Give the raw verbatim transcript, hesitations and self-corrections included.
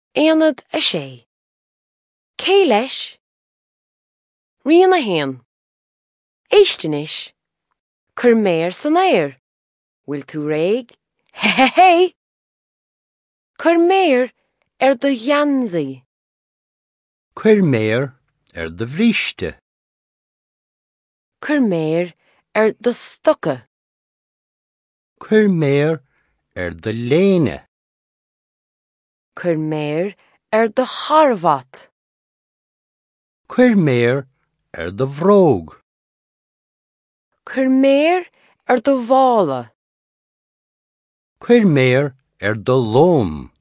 Éanad a sé. Cé leis? Rian a héan. Éisteanais. Cur méir san éir. Bhfuil tú réig? He he he! Cur méir ar do gheansaí. Cuir méir ar do bhríste. Cur méir ar do stocha. Cuir méir ar do léine. Cur méir ar do charbhat. Cuir méir ar do bhróg. Cur méir ar do bhála. Cuir méir ar do lóm.